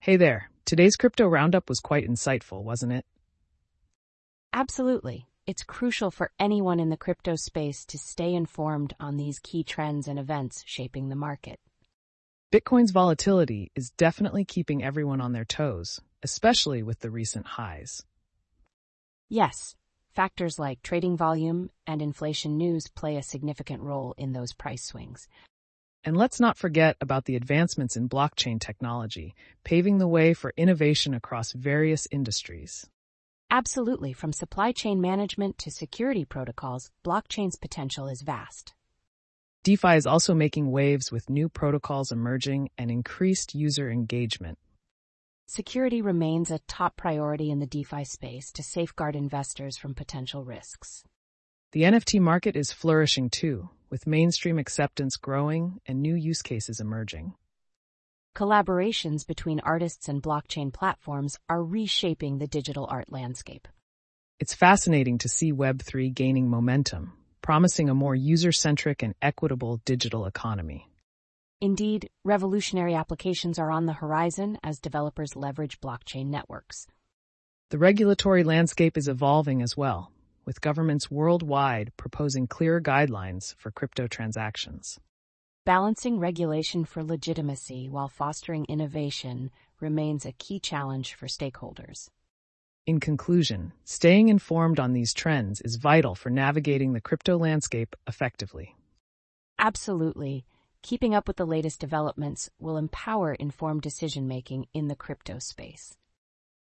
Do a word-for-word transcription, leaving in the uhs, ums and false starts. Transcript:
Hey there. Today's crypto roundup was quite insightful, wasn't it? Absolutely. It's crucial for anyone in the crypto space to stay informed on these key trends and events shaping the market. Bitcoin's volatility is definitely keeping everyone on their toes, especially with the recent highs. Yes, factors like trading volume and inflation news play a significant role in those price swings. And let's not forget about the advancements in blockchain technology, paving the way for innovation across various industries. Absolutely, from supply chain management to security protocols, blockchain's potential is vast. DeFi is also making waves with new protocols emerging and increased user engagement. Security remains a top priority in the DeFi space to safeguard investors from potential risks. The N F T market is flourishing too, with mainstream acceptance growing and new use cases emerging. Collaborations between artists and blockchain platforms are reshaping the digital art landscape. It's fascinating to see Web three gaining momentum, promising a more user-centric and equitable digital economy. Indeed, revolutionary applications are on the horizon as developers leverage blockchain networks. The regulatory landscape is evolving as well, with governments worldwide proposing clearer guidelines for crypto transactions. Balancing regulation for legitimacy while fostering innovation remains a key challenge for stakeholders. In conclusion, staying informed on these trends is vital for navigating the crypto landscape effectively. Absolutely. Keeping up with the latest developments will empower informed decision-making in the crypto space.